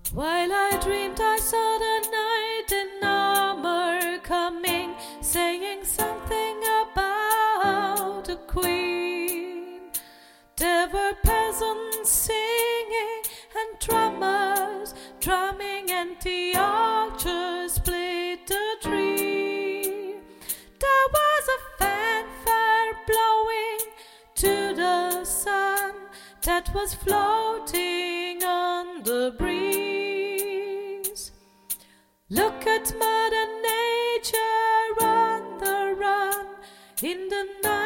While I dreamed I saw the knight in armor coming, saying something about a queen. There were peasants singing and drummers drumming, and the archers played the tree. There was a fanfare blowing to the sun that was floating on the breeze. Look at Mother Nature on the run in the night.